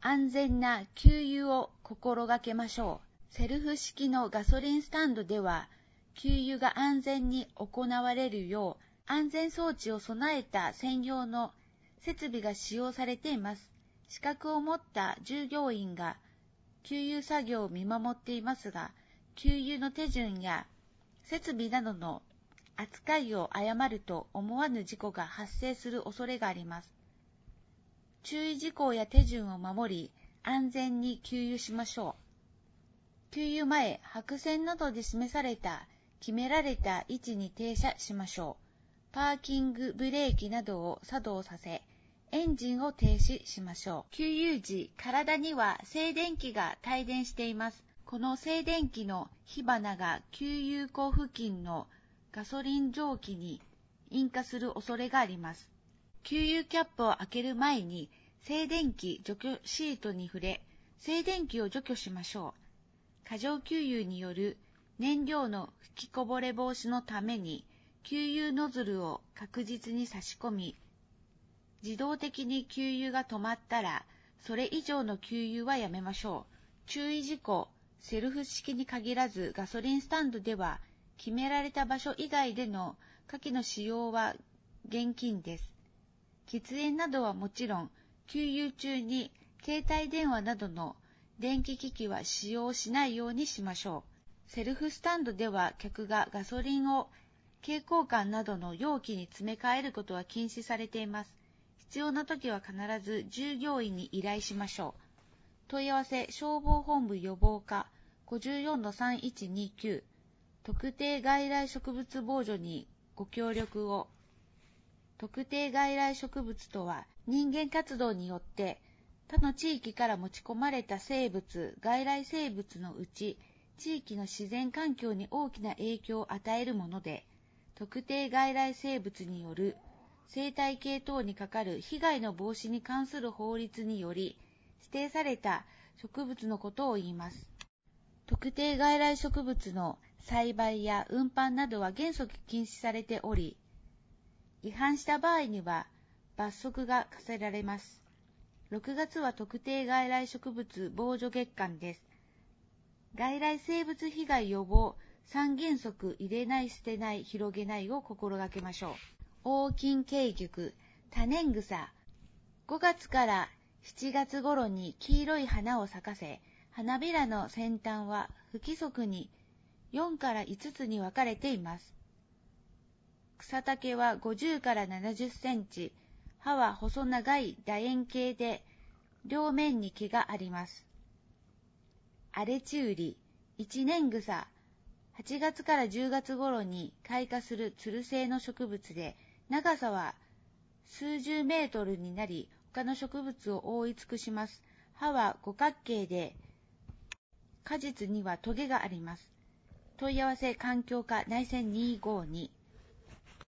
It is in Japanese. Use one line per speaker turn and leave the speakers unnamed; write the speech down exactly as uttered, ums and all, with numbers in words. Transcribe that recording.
安全な給油を心がけましょう。セルフ式のガソリンスタンドでは、給油が安全に行われるよう、安全装置を備えた専用の設備が使用されています。資格を持った従業員が給油作業を見守っていますが、給油の手順や設備などの扱いを誤ると思わぬ事故が発生する恐れがあります。注意事項や手順を守り、安全に給油しましょう。給油前、白線などで示された決められた位置に停車しましょう。パーキングブレーキなどを作動させ、エンジンを停止しましょう。給油時、体には静電気が帯電しています。この静電気の火花が給油口付近のガソリン蒸気に引火する恐れがあります。給油キャップを開ける前に静電気除去シートに触れ、静電気を除去しましょう。過剰給油による燃料の吹きこぼれ防止のために、給油ノズルを確実に差し込み、自動的に給油が止まったら、それ以上の給油はやめましょう。注意事項、セルフ式に限らずガソリンスタンドでは、決められた場所以外での火器の使用は厳禁です。喫煙などはもちろん、給油中に携帯電話などの電気機器は使用しないようにしましょう。セルフスタンドでは客がガソリンを携行缶などの容器に詰め替えることは禁止されています。必要なときは必ず従業員に依頼しましょう。問い合わせ消防本部予防課 ごじゅうよんのさんいちにきゅう 特定外来植物防除にご協力を。特定外来植物とは人間活動によって他の地域から持ち込まれた生物、外来生物のうち地域の自然環境に大きな影響を与えるもので、特定外来生物による生態系等にかかる被害の防止に関する法律により指定された植物のことを言います。特定外来植物の栽培や運搬などは原則禁止されており、違反した場合には罰則が課せられます。ろくがつは特定外来植物防除月間です。外来生物被害予防さん原則入れない、捨てない、広げないを心がけましょう。黄金桂菊、多年草。ごがつからしちがつ頃に黄色い花を咲かせ、花びらの先端は不規則によんからいつつに分かれています。草丈はごじゅうからななじゅっセンチ、葉は細長い楕円形で、両面に毛があります。荒れ地売り、一年草。はちがつからじゅうがつ頃に開花するつる性の植物で、長さは数十メートルになり、他の植物を覆い尽くします。葉は五角形で、果実にはトゲがあります。問い合わせ環境課内線にひゃくごじゅうに。